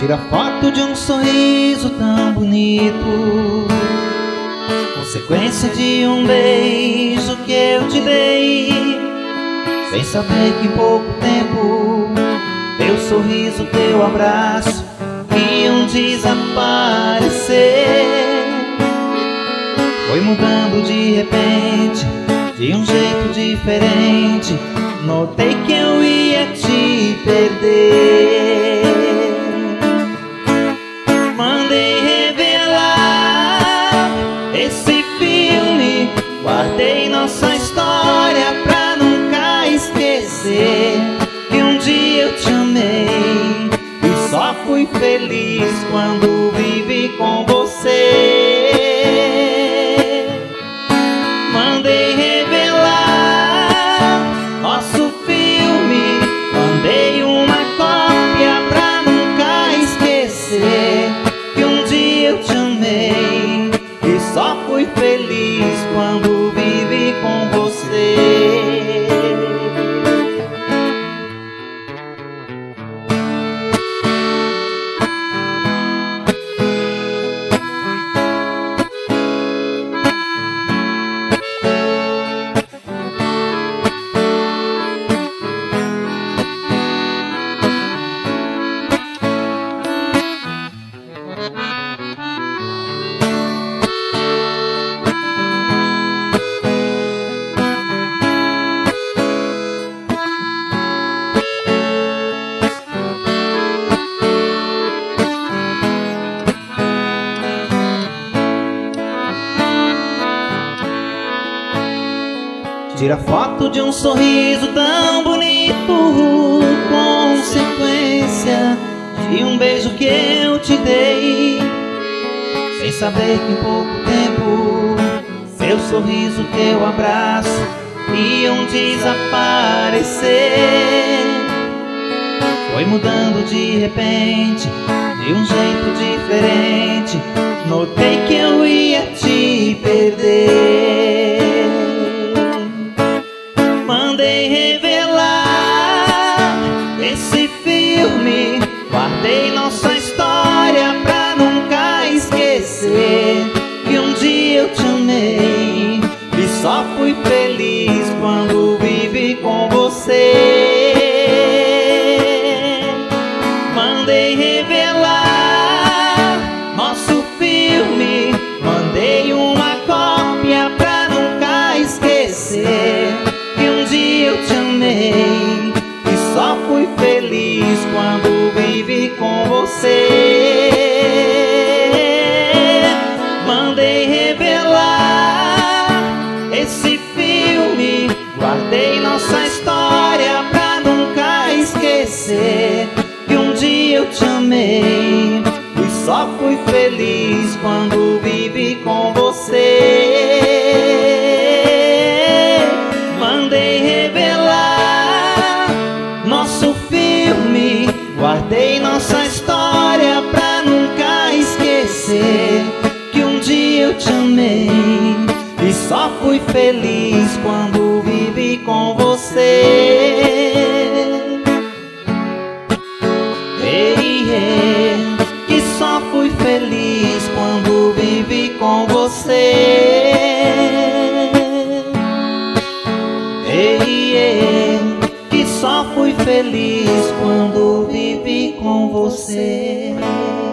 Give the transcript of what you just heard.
Tira foto de um sorriso tão bonito, consequência de um beijo que eu te dei, sem saber que em pouco tempo teu sorriso, teu abraço iam desaparecer. Foi mudando de repente, de um jeito diferente. Notei que eu ia te perder. Mandei revelar esse filme, guardei nossa história pra nunca esquecer que um dia eu te amei e só fui feliz quando vivi com você. Mandei revelar nosso filme, mandei uma cópia pra nunca esquecer que um dia eu te amei e só fui feliz quando vivi com você. Tira foto de um sorriso tão bonito, consequência de um beijo que eu te dei, sem saber que em pouco tempo seu sorriso, teu abraço iam desaparecer. Foi mudando de repente, de um jeito diferente. Notei que eu ia te perder. Mandei revelar esse filme, guardei nossa história pra nunca esquecer que um dia eu te amei e só fui feliz quando vivi com você. Mandei revelar nosso filme, mandei uma cópia pra nunca esquecer que um dia eu te amei e só fui feliz quando vivi com você. Mandei revelar esse filme, guardei nossa história pra nunca esquecer que um dia eu te amei e só fui feliz quando vivi com você. Mandei revelar nosso filme, guardei nossa história pra nunca esquecer que um dia eu te amei e só fui feliz quando vivi com você. Que só fui feliz quando vivi com você. Que só fui feliz quando vivi com você.